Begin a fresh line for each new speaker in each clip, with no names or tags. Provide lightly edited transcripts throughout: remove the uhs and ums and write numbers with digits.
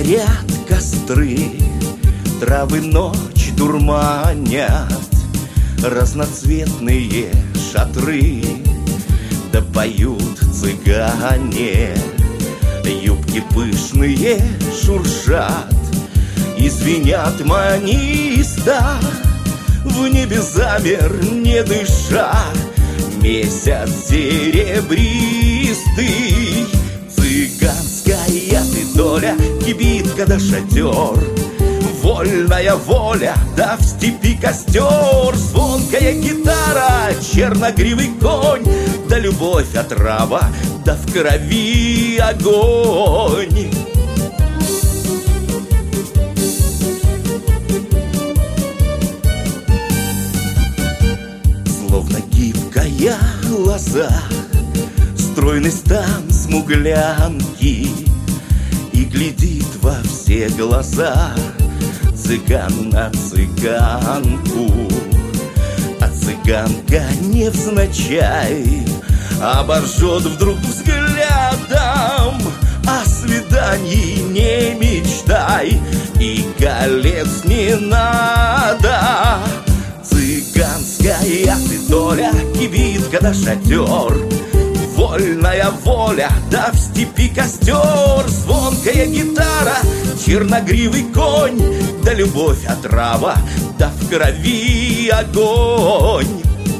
Горят костры, травы ночь дурманят, разноцветные шатры, да поют цыгане. Юбки пышные шуршат и звенят маниста, в небе замер, не дыша, месяц серебристый. Цыганская ты доля, кибитка да шатер, вольная воля, да в степи костер, звонкая гитара, черногривый конь, да любовь отрава, да в крови огонь. Словно гибкая лоза, стройный стан смуглянки, и глядит во все глаза цыган на цыганку. А цыганка невзначай обожжет вдруг взглядом: о свидании не мечтай, и колец не надо. Цыганская ты доля, кибитка да шатер, вольная воля, да в степи костер, звонкая гитара, черногривый конь, да любовь отрава, да в крови огонь.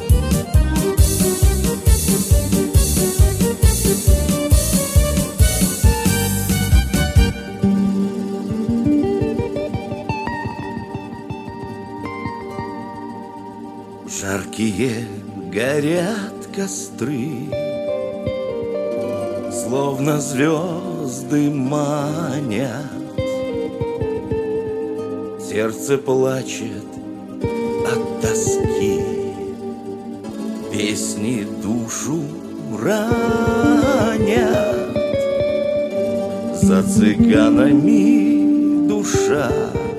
Жаркие горят костры, словно звезды манят. Сердце плачет от тоски, песни душу ранят. За цыганами душа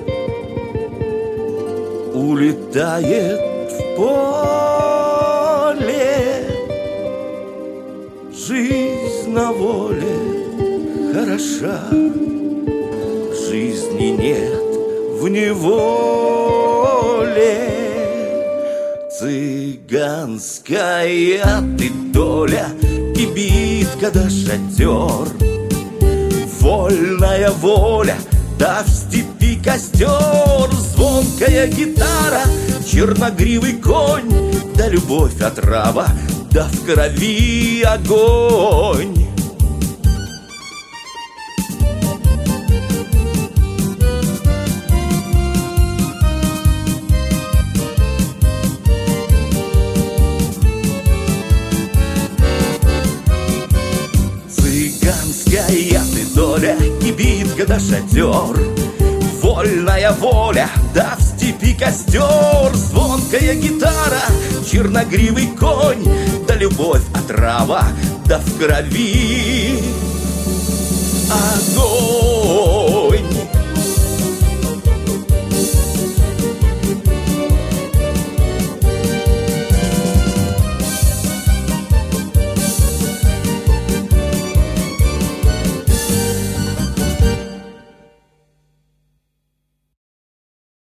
улетает в поле. Жизнь на воле хороша, жизни нет в неволе. Цыганская ты доля, кибитка да шатер, вольная воля, да в степи костер, звонкая гитара, черногривый конь, да любовь отрава, да в крови огонь. Цыганская ты доля, кибитка да шатер, вольная воля, да в степи костер, звонкая гитара, черногривый конь, да любовь отрава, да в крови огонь.